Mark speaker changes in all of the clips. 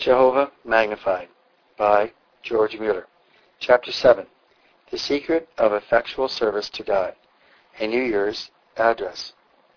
Speaker 1: Jehovah Magnified by George Mueller. Chapter 7. The Secret of Effectual Service to God. A New Year's Address.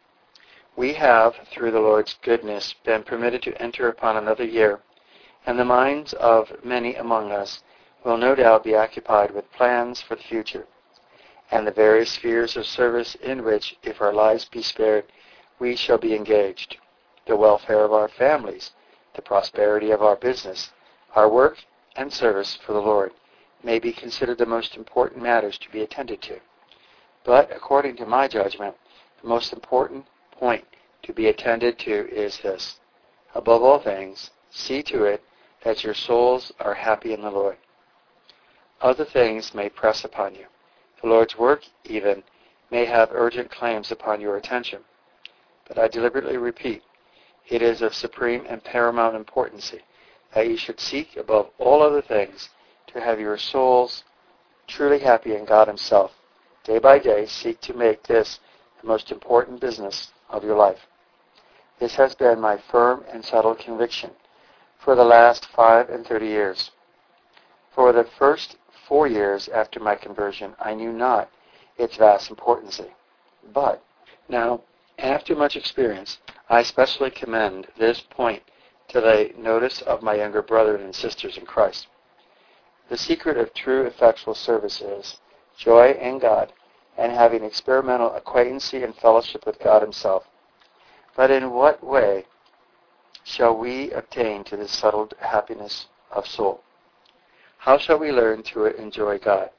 Speaker 1: We have, through the Lord's goodness, been permitted to enter upon another year, and the minds of many among us will no doubt be occupied with plans for the future, and the various spheres of service in which, if our lives be spared, we shall be engaged. The welfare of our families, the prosperity of our business, our work and service for the Lord may be considered the most important matters to be attended to. But, according to my judgment, the most important point to be attended to is this: above all things, see to it that your souls are happy in the Lord. Other things may press upon you. The Lord's work, even, may have urgent claims upon your attention. But I deliberately repeat, it is of supreme and paramount importance that you should seek above all other things to have your souls truly happy in God Himself. Day by day, seek to make this the most important business of your life. This has been my firm and settled conviction for the last 35 years. For the first 4 years after my conversion, I knew not its vast importance. But now, after much experience, I especially commend this point to the notice of my younger brothers and sisters in Christ. The secret of true effectual service is joy in God and having experimental acquaintance and fellowship with God Himself. But in what way shall we obtain to this settled happiness of soul? How shall we learn to enjoy God?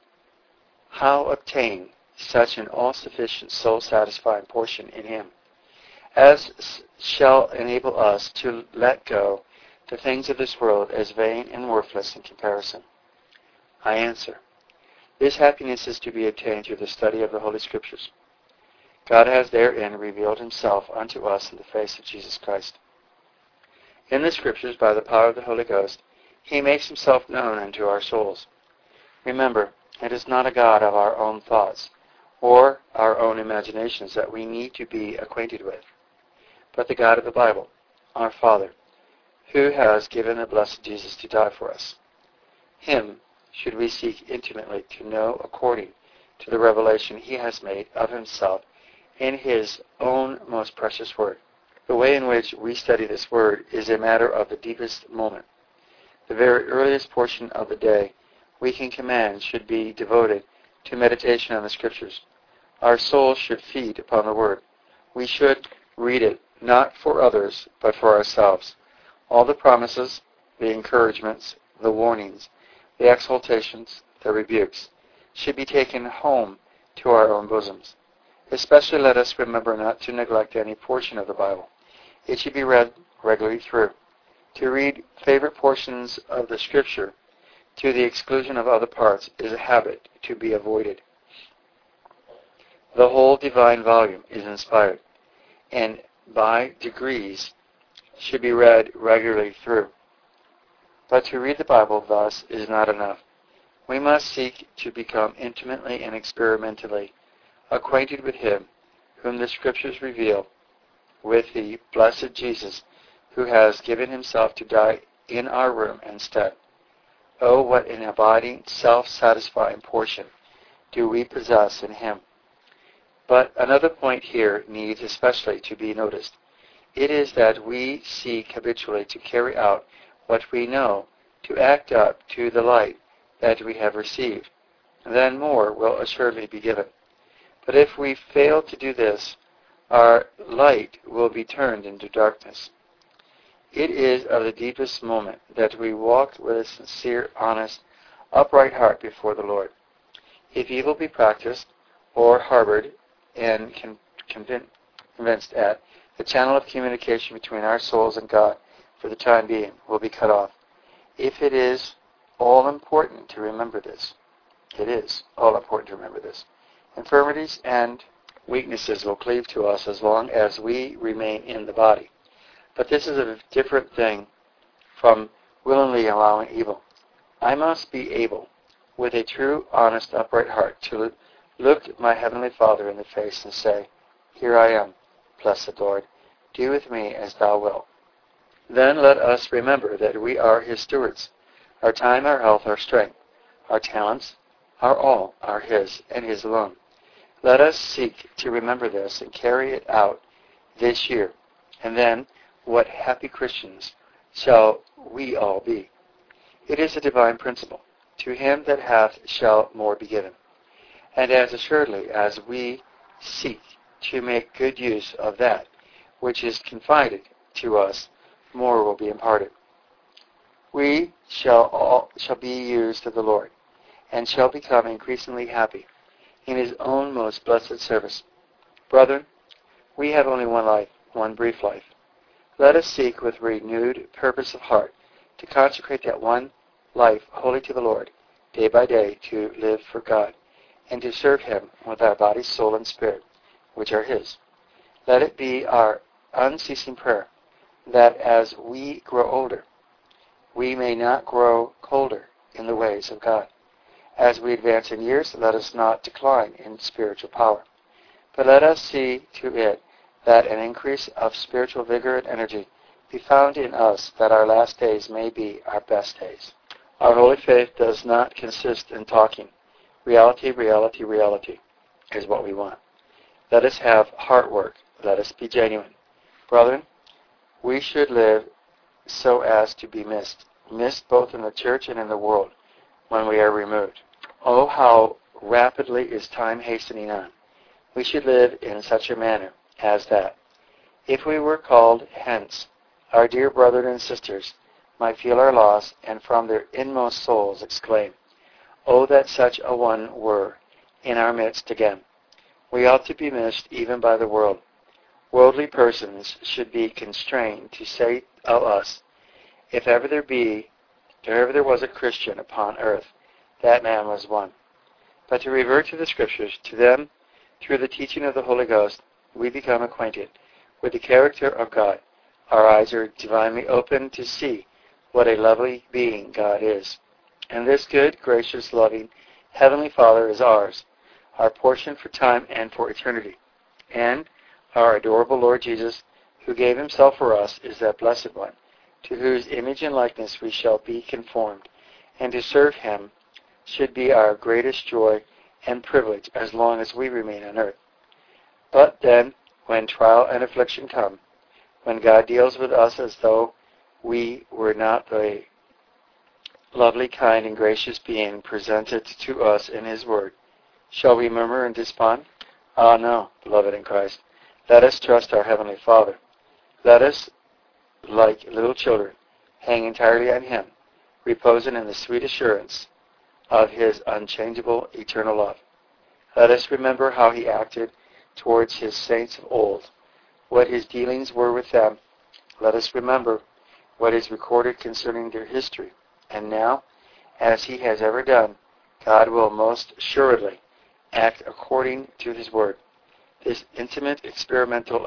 Speaker 1: How obtain such an all-sufficient, soul-satisfying portion in Him as shall enable us to let go the things of this world as vain and worthless in comparison? I answer, this happiness is to be obtained through the study of the Holy Scriptures. God has therein revealed Himself unto us in the face of Jesus Christ. In the Scriptures, by the power of the Holy Ghost, He makes Himself known unto our souls. Remember, it is not a God of our own thoughts or our own imaginations that we need to be acquainted with, but the God of the Bible, our Father, who has given the blessed Jesus to die for us. Him should we seek intimately to know according to the revelation He has made of Himself in His own most precious Word. The way in which we study this Word is a matter of the deepest moment. The very earliest portion of the day we can command should be devoted to meditation on the Scriptures. Our souls should feed upon the Word. We should read it not for others, but for ourselves. All the promises, the encouragements, the warnings, the exhortations, the rebukes, should be taken home to our own bosoms. Especially let us remember not to neglect any portion of the Bible. It should be read regularly through. To read favorite portions of the Scripture to the exclusion of other parts is a habit to be avoided. The whole divine volume is inspired, and by degrees should be read regularly through. But to read the Bible thus is not enough. We must seek to become intimately and experimentally acquainted with Him whom the Scriptures reveal, with the blessed Jesus who has given Himself to die in our room instead. Oh, what an abiding, self-satisfying portion do we possess in Him. But another point here needs especially to be noticed. It is that we seek habitually to carry out what we know, to act up to the light that we have received. Then more will assuredly be given. But if we fail to do this, our light will be turned into darkness. It is of the deepest moment that we walk with a sincere, honest, upright heart before the Lord. If evil be practiced or harbored and convinced at, the channel of communication between our souls and God for the time being will be cut off. If it is all important to remember this, it is all important to remember this. Infirmities and weaknesses will cleave to us as long as we remain in the body. But this is a different thing from willingly allowing evil. I must be able, with a true, honest, upright heart, to look my Heavenly Father in the face and say, Here I am, blessed Lord, do with me as Thou wilt. Then let us remember that we are His stewards. Our time, our health, our strength, our talents, our all are His and His alone. Let us seek to remember this and carry it out this year. And then, what happy Christians shall we all be? It is a divine principle. To him that hath shall more be given. And as assuredly as we seek to make good use of that which is confided to us, more will be imparted. We shall be used of the Lord, and shall become increasingly happy in His own most blessed service. Brethren, we have only one life, one brief life. Let us seek with renewed purpose of heart to consecrate that one life wholly to the Lord, day by day to live for God, and to serve Him with our body, soul, and spirit, which are His. Let it be our unceasing prayer that as we grow older, we may not grow colder in the ways of God. As we advance in years, let us not decline in spiritual power, but let us see to it that an increase of spiritual vigor and energy be found in us, that our last days may be our best days. Our holy faith does not consist in talking. Reality, reality, reality is what we want. Let us have heart work. Let us be genuine. Brethren, we should live so as to be missed both in the church and in the world when we are removed. Oh, how rapidly is time hastening on. We should live in such a manner as that, if we were called hence, our dear brethren and sisters might feel our loss, and from their inmost souls exclaim, "Oh, that such a one were in our midst again." We ought to be missed even by the world. Worldly persons should be constrained to say of us, if ever there was a Christian upon earth, that man was one. But to revert to the Scriptures, to them, through the teaching of the Holy Ghost, we become acquainted with the character of God. Our eyes are divinely opened to see what a lovely being God is. And this good, gracious, loving, Heavenly Father is ours, our portion for time and for eternity. And our adorable Lord Jesus, who gave Himself for us, is that blessed one, to whose image and likeness we shall be conformed. And to serve Him should be our greatest joy and privilege as long as we remain on earth. But then, when trial and affliction come, when God deals with us as though we were not the lovely, kind, and gracious being presented to us in His Word, shall we murmur and despond? Ah, no, beloved in Christ. Let us trust our Heavenly Father. Let us, like little children, hang entirely on Him, reposing in the sweet assurance of His unchangeable eternal love. Let us remember how He acted towards His saints of old, what His dealings were with them. Let us remember what is recorded concerning their history. And now, as He has ever done, God will most assuredly act according to His Word. This intimate, experimental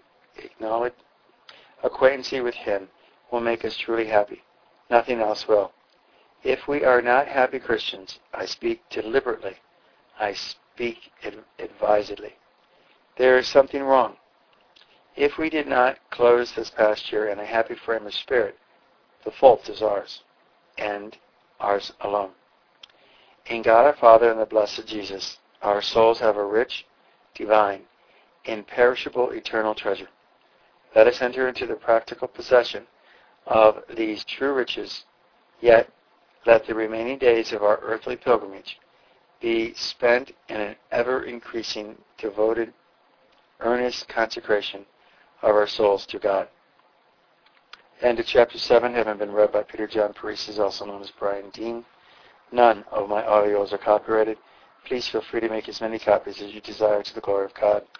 Speaker 1: acquaintance with Him will make us truly happy. Nothing else will. If we are not happy Christians, I speak deliberately. I speak advisedly. There is something wrong. If we did not close this past year in a happy frame of spirit, the fault is ours, and ours alone. In God our Father and the blessed Jesus, our souls have a rich, divine, imperishable, eternal treasure. Let us enter into the practical possession of these true riches, yet let the remaining days of our earthly pilgrimage be spent in an ever-increasing, devoted, earnest consecration of our souls to God. End of chapter 7, having been read by Peter John Paresis, also known as Brian Dean. None of my audios are copyrighted. Please feel free to make as many copies as you desire to the glory of God.